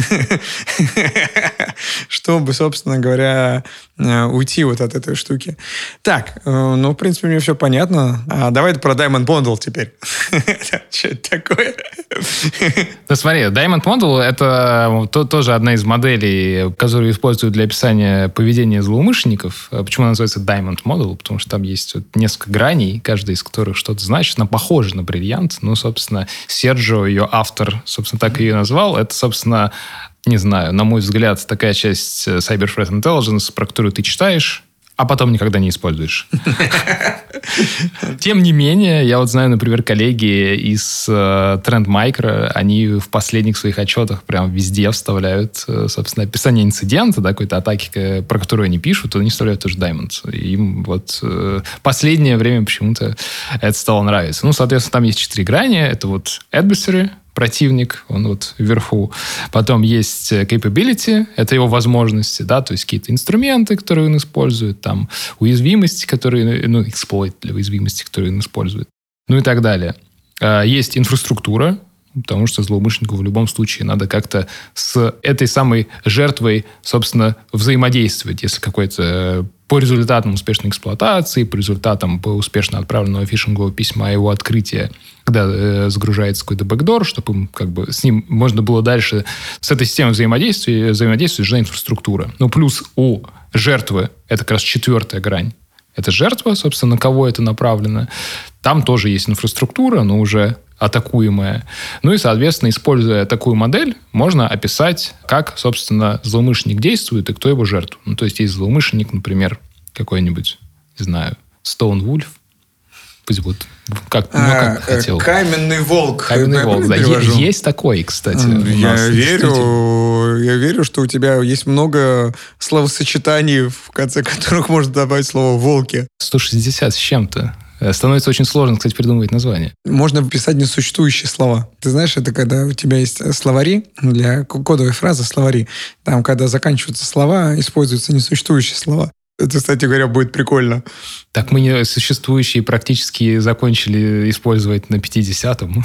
чтобы, собственно говоря, уйти вот от этой штуки. Так, ну, в принципе, мне все понятно. А давай про Diamond Model теперь. Что это такое? Да смотри, Diamond Model — это тоже одна из моделей, которую используют для описания поведения злоумышленников. Почему она называется Diamond Model? Потому что там есть вот несколько граней, каждая из которых что-то значит. Она похожа на бриллиант. Ну, собственно, Серджио, ее автор, собственно, так ее назвал. Это, собственно, не знаю, на мой взгляд, такая часть Cyber Threat Intelligence, про которую ты читаешь, а потом никогда не используешь. Тем не менее, я вот знаю, например, коллеги из Trend Micro, они в последних своих отчетах прям везде вставляют, собственно, описание инцидента, да, какой-то атаки, про которую они пишут, они вставляют тоже Diamond. Им вот последнее время почему-то это стало нравиться. Ну, соответственно, там есть четыре грани. Это вот adversary, противник, он вот вверху. Потом есть capability, это его возможности, да, то есть какие-то инструменты, которые он использует, там уязвимости, которые, ну, эксплойт для уязвимости, которые он использует, ну и так далее. Есть инфраструктура, потому что злоумышленнику в любом случае надо как-то с этой самой жертвой, собственно, взаимодействовать, если какой-то по результатам успешной эксплуатации, по результатам по успешно отправленного фишингового письма, его открытия, когда э, загружается какой-то бэкдор, чтобы им, как бы, с ним можно было дальше с этой системой взаимодействия, взаимодействовать уже инфраструктура. Ну, плюс у жертвы, это как раз четвертая грань, это жертва, собственно, на кого это направлено. Там тоже есть инфраструктура, но уже атакуемая. Ну и, соответственно, используя такую модель, можно описать, как, собственно, злоумышленник действует и кто его жертва. Ну, то есть, есть злоумышленник, например, какой-нибудь, не знаю, Stone Wolf. Пусть вот как, ну, а, как хотел. Каменный волк. Каменный волк, да. Есть, есть такой, кстати. Я верю, я верю, что у тебя есть много словосочетаний, в конце которых можно добавить слово «волки». сто шестьдесят с чем-то. Становится очень сложно, кстати, придумывать название. Можно писать несуществующие слова. Ты знаешь, это когда у тебя есть словари, для кодовой фразы словари. Там, когда заканчиваются слова, используются несуществующие слова. Это, кстати говоря, будет прикольно. Так мы не существующие практически закончили использовать на пятидесятом.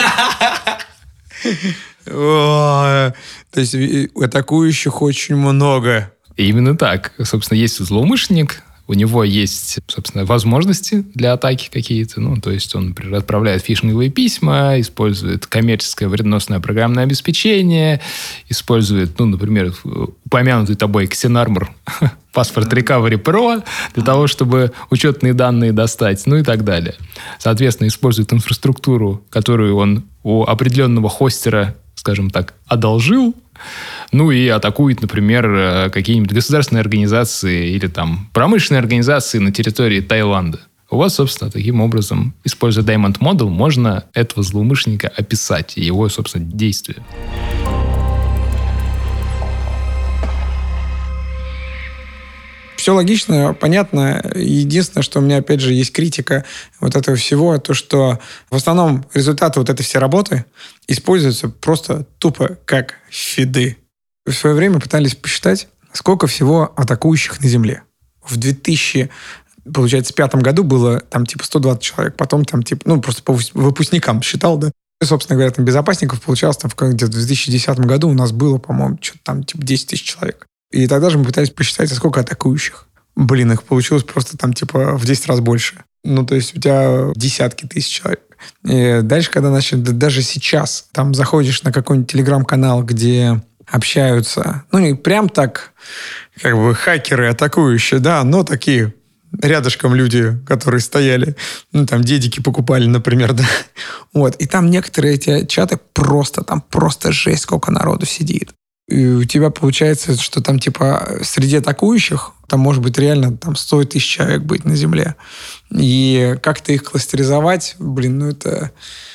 То есть атакующих очень много. Именно так. Собственно, есть злоумышленник, у него есть, собственно, возможности для атаки какие-то. Ну, то есть он, например, отправляет фишинговые письма, использует коммерческое вредоносное программное обеспечение, использует, ну, например, упомянутый тобой Xenarmor Passport Recovery Pro для того, чтобы учетные данные достать, ну и так далее. Соответственно, использует инфраструктуру, которую он у определенного хостера, скажем так, одолжил, ну и атакует, например, какие-нибудь государственные организации или там промышленные организации на территории Таиланда. У вас, собственно, таким образом, используя Diamond Model, можно этого злоумышленника описать и его, собственно, действия. Все логично, понятно. Единственное, что у меня, опять же, есть критика вот этого всего, то, что в основном результаты вот этой всей работы используются просто тупо как фиды. В свое время пытались посчитать, сколько всего атакующих на Земле. В две тысячи, получается, пятом году было там типа сто двадцать человек, потом там типа, ну, просто по выпускникам считал, да. И, собственно говоря, там безопасников получалось там где-то в две тысячи десятом году у нас было, по-моему, что-то там типа десять тысяч человек. И тогда же мы пытались посчитать, а сколько атакующих. Блин, их получилось просто там типа в десять раз больше. Ну, то есть у тебя десятки тысяч человек. И дальше, когда начали, даже сейчас, там заходишь на какой-нибудь телеграм-канал, где общаются, ну, не прям так, как бы хакеры атакующие, да, но такие рядышком люди, которые стояли, ну, там, дедики покупали, например, да. Вот. И там некоторые эти чаты просто, там просто жесть, сколько народу сидит. И у тебя получается, что там, типа, среди атакующих там может быть реально там сто тысяч человек быть на земле. И как-то их кластеризовать, блин, ну, это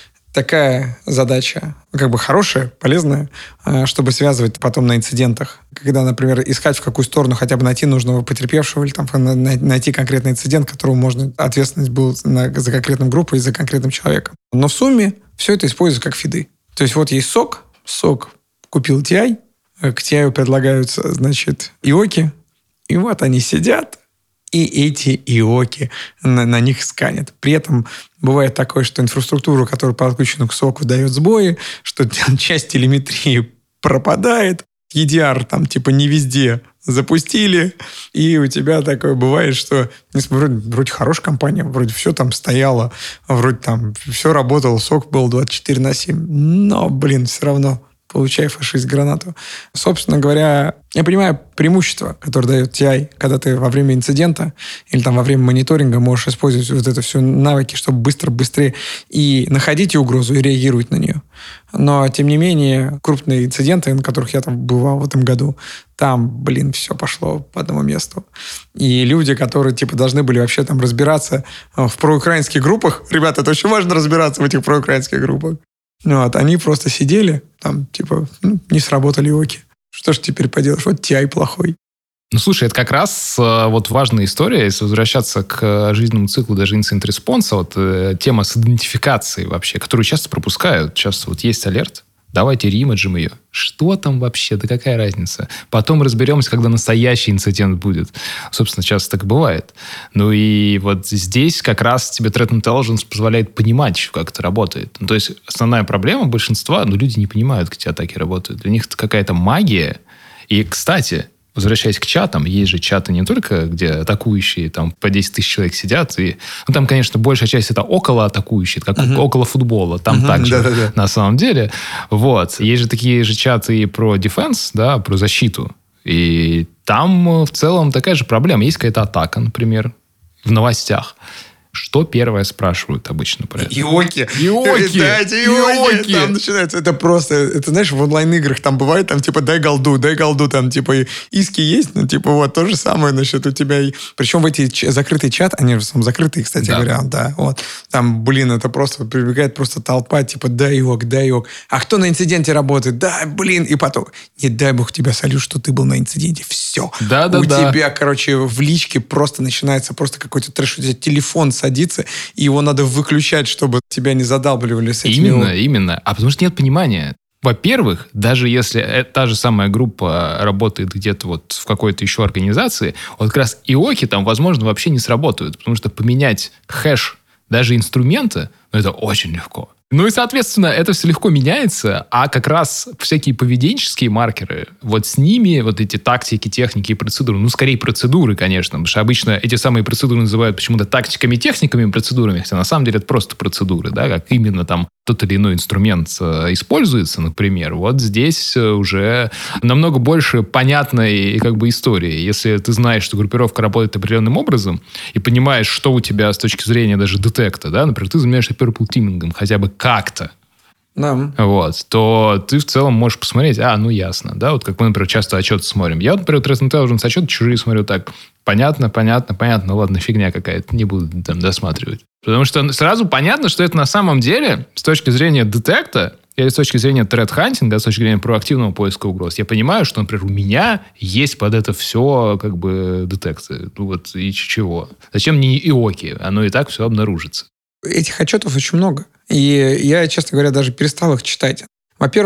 такая задача, как бы хорошая, полезная, чтобы связывать потом на инцидентах. Когда, например, искать, в какую сторону хотя бы найти нужного потерпевшего или там найти конкретный инцидент, которому можно ответственность была за конкретную группу и за конкретным человеком. Но в сумме все это используется как фиды. То есть вот есть сок, сок купил ти ай, к ти ай предлагаются, значит, иоки, и вот они сидят, и эти иоки на, на них сканят. При этом бывает такое, что инфраструктура, которая подключена к соку, дает сбои, что часть телеметрии пропадает, и ди ар там типа не везде запустили, и у тебя такое бывает, что вроде, вроде хорошая компания, вроде все там стояло, вроде там все работало, сок был двадцать четыре на семь, но, блин, все равно получай фашист-гранату. Собственно говоря, я понимаю преимущество, которое дает ти ай, когда ты во время инцидента или там во время мониторинга можешь использовать вот это все навыки, чтобы быстро, быстрее и находить угрозу, и реагировать на нее. Но, тем не менее, крупные инциденты, на которых я там бывал в этом году, там, блин, все пошло по одному месту. И люди, которые, типа, должны были вообще там разбираться в проукраинских группах, ребята, это очень важно разбираться в этих проукраинских группах. Вот, они просто сидели, там, типа, ну, не сработали иоки. Что ж теперь поделаешь? Вот ти ай плохой. Ну, слушай, это как раз э, вот важная история, если возвращаться к э, жизненному циклу даже инцидент-респонса, вот э, тема с идентификацией вообще, которую часто пропускают. Часто вот есть алерт, давайте ремеджим ее. Что там вообще? Да какая разница? Потом разберемся, когда настоящий инцидент будет. Собственно, часто так и бывает. Ну и вот здесь как раз тебе Threat Intelligence позволяет понимать, как это работает. Ну, то есть основная проблема большинства, ну, люди не понимают, как эти атаки работают. Для них это какая-то магия. И, кстати, возвращаясь к чатам, есть же чаты не только, где атакующие там по десять тысяч человек сидят. И, ну, там, конечно, большая часть это около атакующие, как uh-huh. около футбола. Там uh-huh, так же да-да-да. На самом деле. Вот. Есть же такие же чаты и про дефенс, да, про защиту. И там в целом такая же проблема. Есть какая-то атака, например, в новостях. Что первое спрашивают обычно про это? Иоки. Иоки. Дайте иоки. Там начинается. Это просто... Это, знаешь, в онлайн-играх там бывает, там, типа, дай голду, дай голду. Там, типа, иски есть, ну, типа, вот, то же самое, значит, у тебя... Причем в эти ч... закрытые чаты, они же там закрытые, кстати да. говоря, да, вот. Там, блин, это просто прибегает просто толпа, типа, дай иок, дай иок. А кто на инциденте работает? Да, блин. И потом, не дай бог тебя солю, что ты был на инциденте. Все. Да, да, у да. тебя, короче, в личке просто начинается просто какой-то трэш. У тебя телефон садится, и его надо выключать, чтобы тебя не задалбливали с этими... Именно, именно. А потому что нет понимания. Во-первых, даже если та же самая группа работает где-то вот в какой-то еще организации, вот как раз иоки там, возможно, вообще не сработают, потому что поменять хэш даже инструмента, ну, это очень легко. Ну и, соответственно, это все легко меняется, а как раз всякие поведенческие маркеры, вот с ними, вот эти тактики, техники и процедуры, ну, скорее процедуры, конечно, потому что обычно эти самые процедуры называют почему-то тактиками, техниками, процедурами, хотя на самом деле это просто процедуры, да, как именно там тот или иной инструмент используется, например. Вот здесь уже намного больше понятной как бы истории. Если ты знаешь, что группировка работает определенным образом и понимаешь, что у тебя с точки зрения даже детекта, да, например, ты занимаешься purple teaming хотя бы как-то, да. вот, то ты в целом можешь посмотреть, а, ну ясно, да, вот как мы, например, часто отчеты смотрим. Я, вот, например, Threat Intelligence отчеты чужие смотрю так, понятно, понятно, понятно, ладно, фигня какая-то, не буду там досматривать. Потому что сразу понятно, что это на самом деле с точки зрения детекта или с точки зрения threat-хантинга, с точки зрения проактивного поиска угроз, я понимаю, что, например, у меня есть под это все как бы детекция. Ну вот и чего? Зачем мне иоки? Оно и так все обнаружится. Этих отчетов очень много. И я, честно говоря, даже перестал их читать. Во-первых,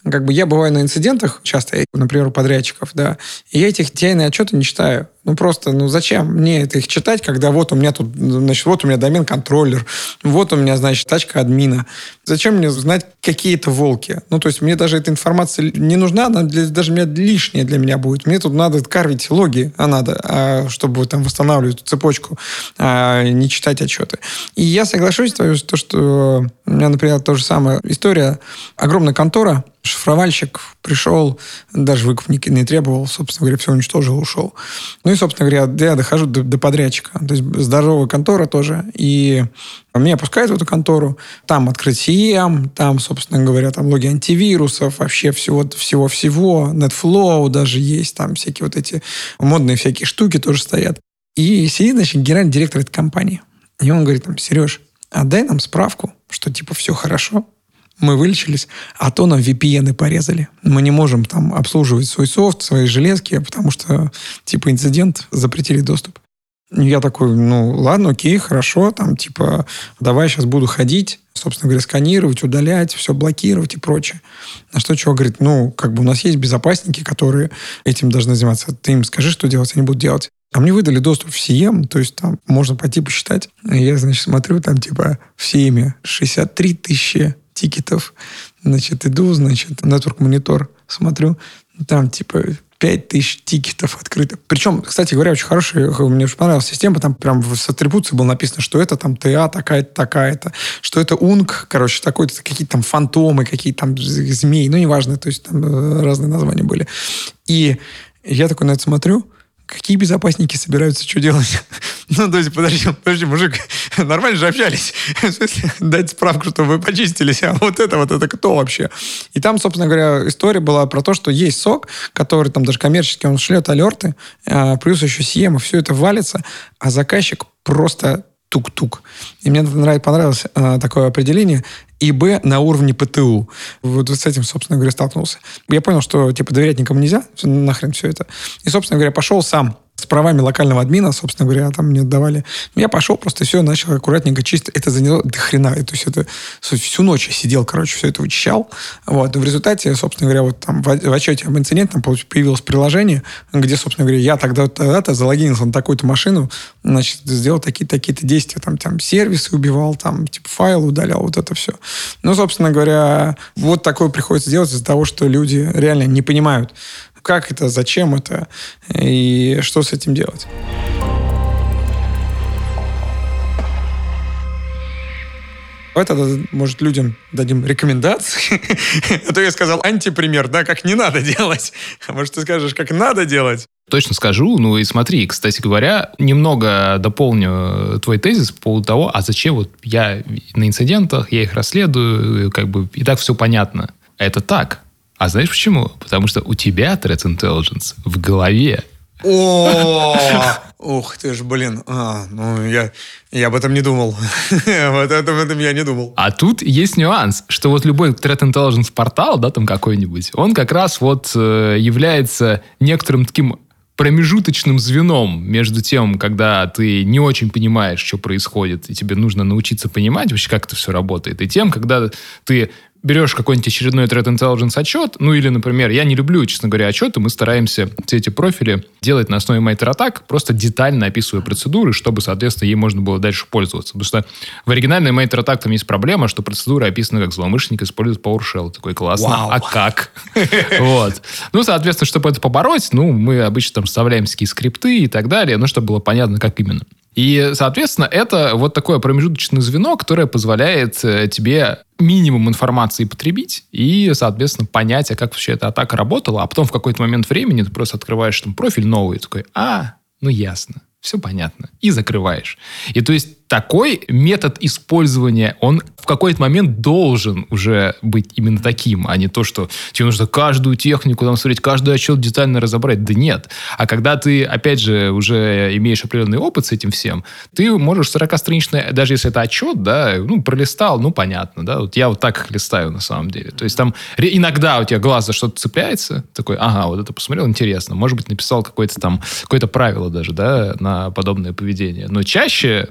как бы я бываю на инцидентах часто, например, у подрядчиков, да, и я этих ти ай-ные отчеты не читаю. Ну, просто, ну, зачем мне это их читать, когда вот у меня тут, значит, вот у меня домен-контроллер, вот у меня, значит, тачка админа. Зачем мне знать какие-то волки? Ну, то есть мне даже эта информация не нужна, она для, даже мне лишняя для меня будет. Мне тут надо карвить логи, а надо, а, чтобы там восстанавливать цепочку, а не читать отчеты. И я соглашусь с тобой, то, что у меня, например, та же самая история. Огромная контора, шифровальщик пришел, даже выкуп не, не требовал, собственно говоря, все уничтожил, ушел. Ну и, собственно говоря, я дохожу до, до подрядчика. То есть здоровая контора тоже. И меня пускают в эту контору. Там открыть си эм, там, собственно говоря, там логи антивирусов, вообще всего-всего-всего. NetFlow даже есть, там всякие вот эти модные всякие штуки тоже стоят. И сидит, значит, генеральный директор этой компании. И он говорит, там, Сереж, отдай нам справку, что типа все хорошо, мы вылечились, а то нам ви пи эн порезали. Мы не можем там обслуживать свой софт, свои железки, потому что типа инцидент, запретили доступ. И я такой, ну ладно, окей, хорошо, там типа давай сейчас буду ходить, собственно говоря, сканировать, удалять, все блокировать и прочее. На что чувак говорит, ну как бы у нас есть безопасники, которые этим должны заниматься. Ты им скажи, что делать, они будут делать. А мне выдали доступ в си эм, то есть там можно пойти посчитать. И я, значит, смотрю, там типа в си эм шестьдесят три тысячи тикетов. Значит, иду, значит, Network Monitor смотрю, там типа пять тысяч тикетов открыто. Причем, кстати говоря, очень хорошая, мне очень понравилась система, там прям с атрибуцией было написано, что это там ТА такая-то, такая-то, что это УНК, короче, такой-то, какие-то там фантомы, какие-то там змеи, ну, неважно, то есть там разные названия были. И я такой на это смотрю, какие безопасники собираются что делать? Ну, то есть, подожди, подожди, мужик, нормально же общались. В смысле, дать справку, чтобы вы почистились. А вот это вот, это кто вообще? И там, собственно говоря, история была про то, что есть сок, который там даже коммерчески, он шлет алерты, плюс еще си эм, и все это валится, а заказчик просто тук-тук. И мне понравилось такое определение. ИБ на уровне ПТУ. Вот с этим, собственно говоря, столкнулся. Я понял, что типа доверять никому нельзя, нахрен все это. И, собственно говоря, пошел сам с правами локального админа, собственно говоря, там мне давали. Я пошел, просто все, начал аккуратненько чистить. Это заняло до хрена. То есть это всю ночь я сидел, короче, все это вычищал. Вот. И в результате, собственно говоря, вот там в отчете об инциденте там появилось приложение, где, собственно говоря, я тогда тогда-то залогинился на такую-то машину, значит, сделал такие-то такие-то действия, там, там сервисы убивал, там, типа, файл удалял, вот это все. Ну, собственно говоря, вот такое приходится делать из-за того, что люди реально не понимают, как это, зачем это и что с этим делать. Это, может, людям дадим рекомендации. А то я сказал антипример, да, как не надо делать. А может, ты скажешь, как надо делать? Точно скажу. Ну и смотри, кстати говоря, немного дополню твой тезис по поводу того, а зачем вот я на инцидентах, я их расследую, как бы и так все понятно. Это так. А знаешь почему? Потому что у тебя Threat Intelligence в голове. О, ух ты ж, блин. А, ну, я, я об этом не думал. Вот об этом я не думал. А тут есть нюанс, что вот любой Threat Intelligence портал, да, там какой-нибудь, он как раз вот э, является некоторым таким промежуточным звеном между тем, когда ты не очень понимаешь, что происходит, и тебе нужно научиться понимать вообще, как это все работает, и тем, когда ты берешь какой-нибудь очередной Threat Intelligence отчет, ну или, например, я не люблю, честно говоря, отчеты, мы стараемся все эти профили делать на основе MITRE-ATT&CK, просто детально описывая процедуры, чтобы, соответственно, ей можно было дальше пользоваться. Потому что в оригинальной MITRE-ATT&CK там есть проблема, что процедура описана, как злоумышленник использует PowerShell. Такой классно. Вау. А как? Вот. Ну, соответственно, чтобы это побороть, ну, мы обычно там вставляем всякие скрипты и так далее, ну, чтобы было понятно, как именно. И, соответственно, это вот такое промежуточное звено, которое позволяет тебе минимум информации потребить и, соответственно, понять, а как вообще эта атака работала, а потом в какой-то момент времени ты просто открываешь там профиль новый и такой, а, ну ясно, все понятно, и закрываешь. И то есть такой метод использования, он в какой-то момент должен уже быть именно таким, а не то, что тебе нужно каждую технику там смотреть, каждый отчет детально разобрать. Да нет. А когда ты, опять же, уже имеешь определенный опыт с этим всем, ты можешь сорокастраничный, даже если это отчет, да, ну, пролистал, ну, понятно, да, вот я вот так их листаю на самом деле. То есть там иногда у тебя глаз за что-то цепляется, такой, ага, вот это посмотрел, интересно, может быть, написал какое-то там, какое-то правило даже, да, на подобное поведение. Но чаще всего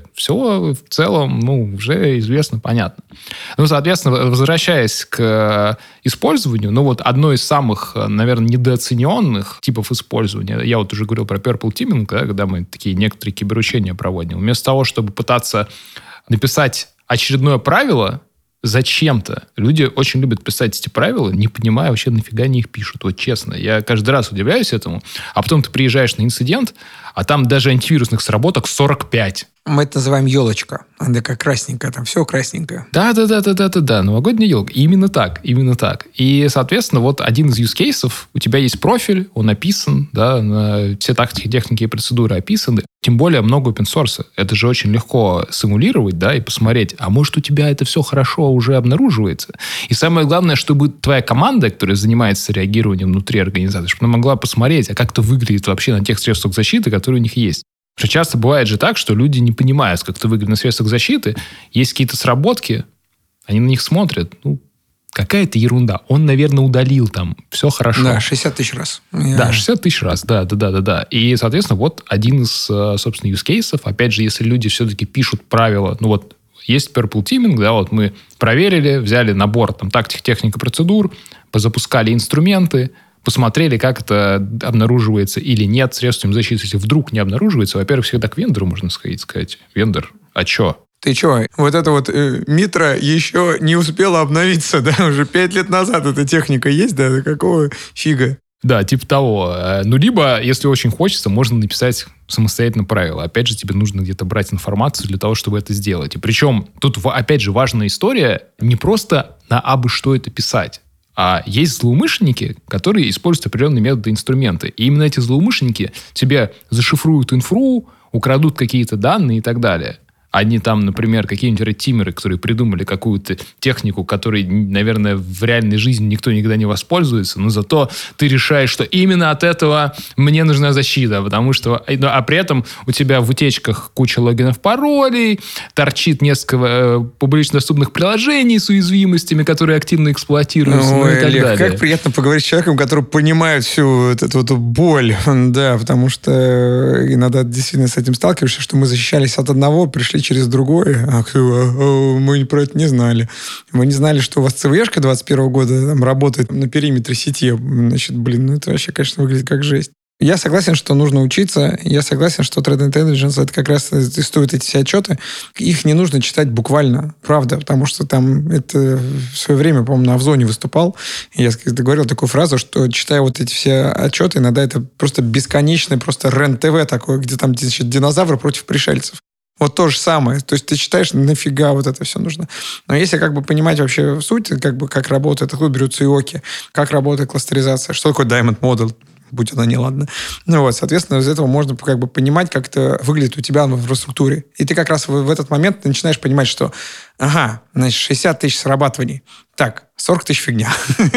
то в целом, ну, уже известно, понятно. Ну, соответственно, возвращаясь к использованию, ну, вот одно из самых, наверное, недооцененных типов использования, я вот уже говорил про Purple Teaming, да, когда мы такие некоторые киберучения проводим. Вместо того, чтобы пытаться написать очередное правило, зачем-то. Люди очень любят писать эти правила, не понимая вообще, нафига они их пишут. Вот честно. Я каждый раз удивляюсь этому. А потом ты приезжаешь на инцидент, а там даже антивирусных сработок сорок пять. Мы это называем елочка. Она как красненькая, там все красненькое. Да-да-да-да-да-да. Новогодняя елка. Именно так. Именно так. И, соответственно, вот один из use cases. У тебя есть профиль, он описан, да, на все тактики, техники и процедуры описаны. Тем более много open source. Это же очень легко симулировать, да, и посмотреть, а может, у тебя это все хорошо уже обнаруживается. И самое главное, чтобы твоя команда, которая занимается реагированием внутри организации, чтобы она могла посмотреть, а как это выглядит вообще на тех средствах защиты, которые у них есть. Потому что часто бывает же так, что люди не понимают, как это выглядит на средствах защиты. Есть какие-то сработки, они на них смотрят. Ну, какая-то ерунда. Он, наверное, удалил там. Все хорошо. Да, шестьдесят тысяч раз. Я... Да, шестьдесят тысяч раз. Да, да, да, да, да. И, соответственно, вот один из, собственно, use cases. Опять же, если люди все-таки пишут правила, ну вот есть Purple Teaming, да, вот мы проверили, взяли набор там тактик, техника, процедур, позапускали инструменты, посмотрели, как это обнаруживается или нет средствами защиты. Если вдруг не обнаруживается, во-первых, всегда к вендору можно сходить, сказать: вендор, а что? Ты что, вот это вот э, Митра еще не успела обновиться, да? Уже пять лет назад эта техника есть, да? Какого фига? Да, типа того. Ну, либо, если очень хочется, можно написать самостоятельно правила. Опять же, тебе нужно где-то брать информацию для того, чтобы это сделать. И причем тут, опять же, важная история. Не просто на абы что это писать. А есть злоумышленники, которые используют определенные методы и инструменты. И именно эти злоумышленники тебе зашифруют инфру, украдут какие-то данные и так далее. Они там, например, какие-нибудь редтимеры, которые придумали какую-то технику, которой, наверное, в реальной жизни никто никогда не воспользуется, но зато ты решаешь, что именно от этого мне нужна защита, потому что... А при этом у тебя в утечках куча логинов, паролей, торчит несколько э, публично доступных приложений с уязвимостями, которые активно эксплуатируются, Ой, ну и так Олег, далее. Как приятно поговорить с человеком, который понимает всю вот эту вот боль, да, потому что иногда действительно с этим сталкиваешься, что мы защищались от одного, пришли через другое, а кто, мы про это не знали. Мы не знали, что у вас ЦВЕшка двадцать первого года там работает на периметре сети. Значит, блин, ну это вообще, конечно, выглядит как жесть. Я согласен, что нужно учиться. Я согласен, что Threat Intelligence — это как раз тестует эти все отчеты. Их не нужно читать буквально, правда, потому что там это в свое время, по-моему, на Авзоне выступал. И я говорил такую фразу, что, читая вот эти все отчеты, иногда это просто бесконечный просто РЕН-ТВ такой, где там значит, динозавры против пришельцев. Вот то же самое. То есть ты читаешь, нафига вот это все нужно. Но если как бы понимать вообще суть, как бы как работает, откуда берутся ИОКи, как работает кластеризация, что такое Diamond Model, будь она неладна. Ну вот, соответственно, из этого можно как бы понимать, как это выглядит у тебя в инфраструктуре. И ты как раз в, в этот момент начинаешь понимать, что ага, значит, шестьдесят тысяч срабатываний. Так, сорок тысяч фигня.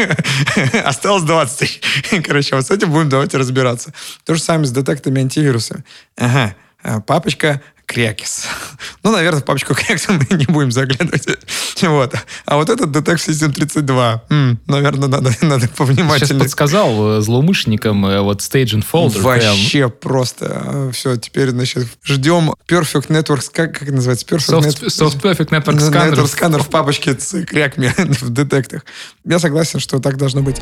Осталось двадцать тысяч. Короче, вот с этим будем давайте разбираться. То же самое с детектами антивируса. Ага, папочка Крякис. Ну, наверное, в папочку Крякис мы не будем заглядывать. Вот. А вот этот Detect System тридцать два. М, наверное, надо, надо повнимательнее. Сейчас подсказал злоумышленникам вот Stage and Folder. Вообще прям. просто. Все, теперь, значит, ждем Perfect Networks. Как, как это называется? Perfect Soft, Net... Soft Perfect Network Scanner. Network Scanner в папочке с кряками в детектах. Я согласен, что так должно быть.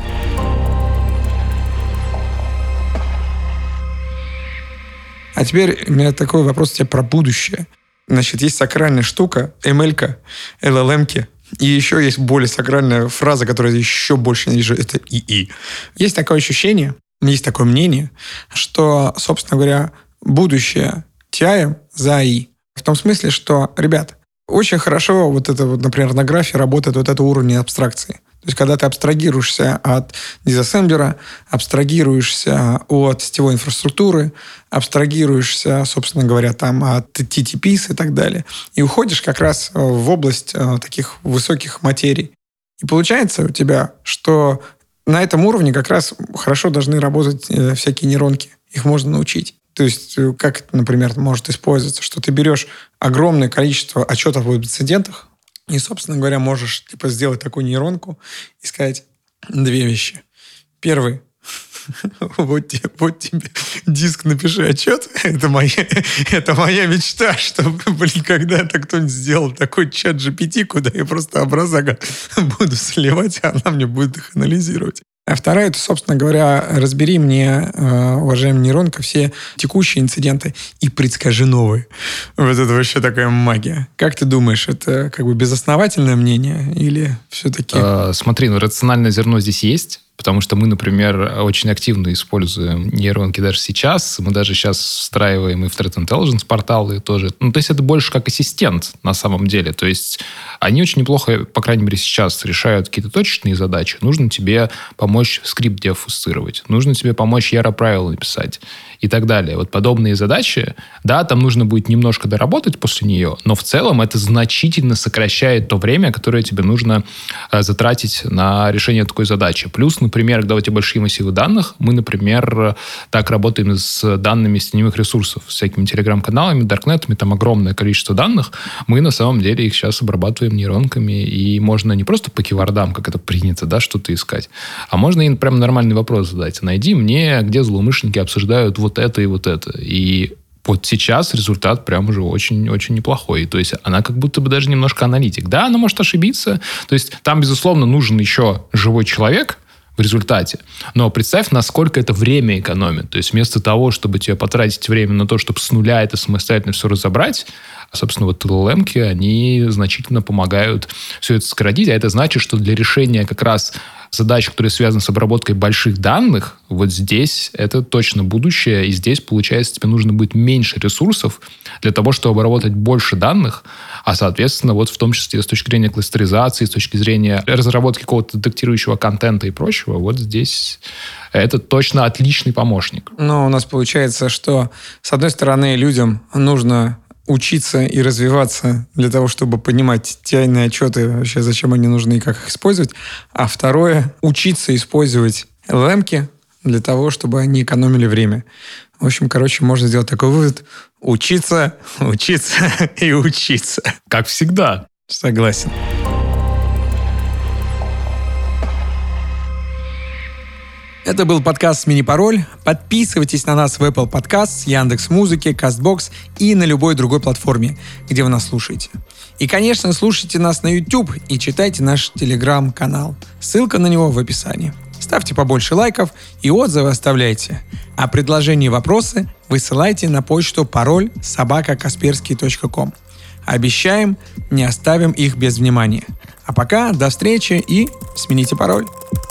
А теперь у меня такой вопрос у тебя про будущее. Значит, есть сакральная штука, эм эль-ка, эл эл эм-ки, и еще есть более сакральная фраза, которая еще больше ненавижу, это ИИ. Есть такое ощущение, есть такое мнение, что, собственно говоря, будущее ти ай за эй и. В том смысле, что, ребят, очень хорошо вот это, вот, например, на графе работает вот это уровень абстракции. То есть, когда ты абстрагируешься от дизассемблера, абстрагируешься от сетевой инфраструктуры, абстрагируешься, собственно говоря, там от ти ти пи-с и так далее, и уходишь как раз в область э, таких высоких материй. И получается у тебя, что на этом уровне как раз хорошо должны работать э, всякие нейронки. Их можно научить. То есть, как это, например, может использоваться, что ты берешь огромное количество отчетов об инцидентах, и, собственно говоря, можешь типа сделать такую нейронку и сказать две вещи. Первый. Вот тебе, вот тебе диск, напиши отчет. Это моя, это моя мечта, чтобы, блин, когда-то кто-нибудь сделал такой чат джи пи ти, куда я просто образа буду сливать, а она мне будет их анализировать. А вторая, это, собственно говоря, разбери мне, уважаемый нейронка, все текущие инциденты и предскажи новые. Вот это вообще такая магия. Как ты думаешь, это как бы безосновательное мнение или все-таки... А, смотри, ну рациональное зерно здесь есть. Потому что мы, например, очень активно используем нейронки даже сейчас. Мы даже сейчас встраиваем и в Threat Intelligence порталы тоже. Ну, то есть это больше как ассистент на самом деле. То есть они очень неплохо, по крайней мере, сейчас решают какие-то точечные задачи. Нужно тебе помочь скрипт деофусцировать. Нужно тебе помочь Яра правила написать и так далее. Вот подобные задачи, да, там нужно будет немножко доработать после нее, но в целом это значительно сокращает то время, которое тебе нужно э, затратить на решение такой задачи. Плюс, например, когда у тебя большие массивы данных, мы, например, так работаем с данными с теневых ресурсов, с всякими телеграм-каналами, даркнетами, там огромное количество данных. Мы на самом деле их сейчас обрабатываем нейронками, и можно не просто по кивардам, как это принято, да, что-то искать, а можно им прям нормальный вопрос задать. Найди мне, где злоумышленники обсуждают вот это и вот это. И вот сейчас результат прям уже очень-очень неплохой. То есть она как будто бы даже немножко аналитик. Да, она может ошибиться. То есть там, безусловно, нужен еще живой человек в результате. Но представь, насколько это время экономит. То есть вместо того, чтобы тебе потратить время на то, чтобы с нуля это самостоятельно все разобрать, собственно, вот эл эл эм-ки, они значительно помогают все это сократить. А это значит, что для решения как раз задач, которые связаны с обработкой больших данных, вот здесь это точно будущее. И здесь, получается, тебе нужно будет меньше ресурсов для того, чтобы обработать больше данных. А, соответственно, вот в том числе с точки зрения кластеризации, с точки зрения разработки какого-то детектирующего контента и прочего, вот здесь это точно отличный помощник. Но у нас получается, что, с одной стороны, людям нужно учиться и развиваться для того, чтобы понимать те иные отчеты, вообще зачем они нужны и как их использовать. А второе, учиться использовать эл эл эм-ки для того, чтобы они экономили время. В общем, короче, можно сделать такой вывод. Учиться, учиться и учиться. Как всегда. Согласен. Это был подкаст «Мини-пароль». Подписывайтесь на нас в Apple Podcasts, Яндекс.Музыке, Castbox и на любой другой платформе, где вы нас слушаете. И, конечно, слушайте нас на YouTube и читайте наш Telegram-канал. Ссылка на него в описании. Ставьте побольше лайков и отзывы оставляйте. А предложения и вопросы высылайте на почту пароль собака касперский точка ком. Обещаем, не оставим их без внимания. А пока до встречи и смените пароль.